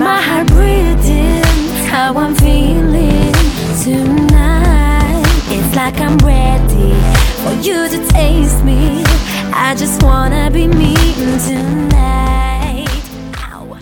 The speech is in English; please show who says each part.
Speaker 1: my heart breathing, how I'm feeling tonight. It's like I'm ready for you to taste me. I just wanna be me tonight.